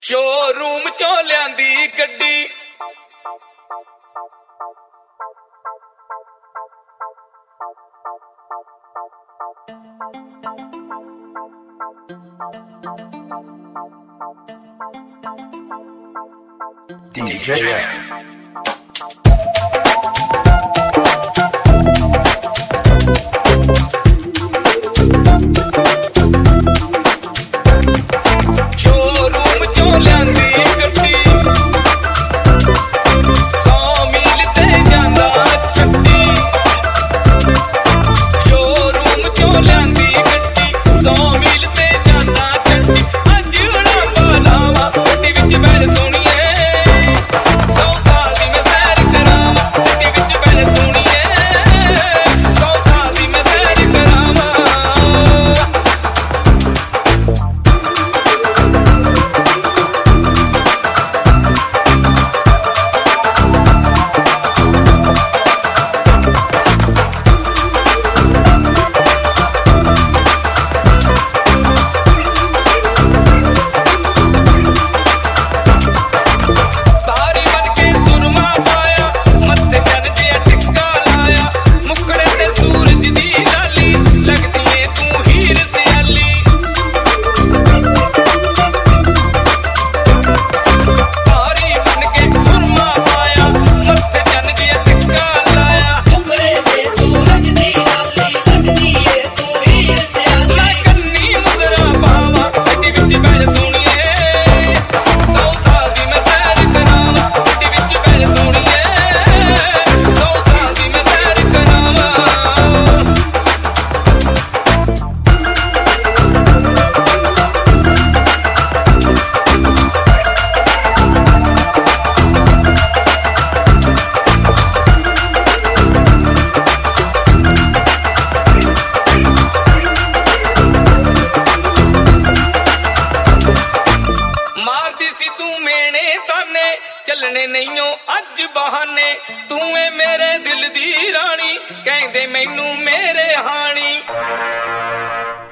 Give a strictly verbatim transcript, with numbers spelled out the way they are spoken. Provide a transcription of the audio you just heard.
showroom ਚੋਂ ਲਿਆਂਦੀ ਗੱਡੀ D J ਸ਼ੋਰੂਮ ਚੋਂ ਲਿਆਂਦੀ ਗੱਡੀ ਸੌ ਮੀਲ ਤੇ ਜਾਂਦਾ ਛੱਡੀ ਸ਼ੋਰੂਮ ਚੋਂ ਲਿਆਂਦੀ ਗੱਡੀ ਸੌ ਮੀਲ ਤੇ ਜਾਂਦਾ ਛੱਡੀ ਅੱਜ ਉੜਾ ਪਾਲਾਵਾ ਗੱਡੀ ਵਿੱਚ ਬੈਠ ਸੋਣੀਏ ਸੌ ਸਾਲ ਦੀ ਮੈਂ ਸੈਰ ਕਰਾਵਾਂ ਗੱਡੀ ਵਿੱਚ ਬੈਠ ਸੋਣੀਏ ਸੌ ਸਾਲ ਦੀ ਮੈਂ ਸੈਰ ਕਰਾਵਾਂ ਤਾਰੀ ਬਣ ਕੇ ਸੁਰਮਾ ਪਾਇਆ ਮੱਥੇ ਚੰਨ ਜਿਹਾ ਟਿੱਕਾ ਲਾਇਆ ਮੁਖੜੇ ਤੇ ਸੂਰਜ ਦੀ ਲਾਲੀ ਲੱਗਦੀ ਏ ਤੂੰ ਹੀਰ ਸਿਆਲੀ ਤਾਰੀ ਬਣ ਕੇ ਸੁਰਮਾ ਪਾਇਆ ਮੱਥੇ ਚੰਨ ਜਿਹਾ ਟਿੱਕਾ ਲਾਇਆ ਮੁਖੜੇ ਤੇ ਸੂਰਜ ਦੀ ਲਾਲੀ ਲੱਗਦੀ ਏ ਤੂੰ ਹੀਰ ਸਿਆਲੀ ਮੈਂ ਕੰਨੀ ਮੁਦਰਾ ਪਾਵਾਂ ਗੱਡੀ ਵਿੱਚ ਬੈਠ ਸੋਣੀਏ ਸੌ ਸਾਲ ਦੀ ਮੈਂ ਸੈਰ ਕਰਾਵਾਂ ਗੱਡੀ ਵਿੱਚ ਬੈਠ ਸੋਣੀਏ ਸੌ ਸਾਲ ਦੀ ਮੈਂ ਸੈਰ ਕਰਾਵਾਂ ਮਾਰਦੀ ਸੀ ਤੂੰ ਮੇਣੇ ਤਾਨੇ ਚੱਲਣੇ ਨਹੀਂਓ ਅੱਜ ਬਹਾਨੇ ਤੂੰ ਏ ਮੇਰੇ ਦਿਲ ਦੀ ਰਾਣੀ ਕਹਿੰਦੇ ਮੈਨੂੰ ਮੇਰੇ ਹਾਣੀ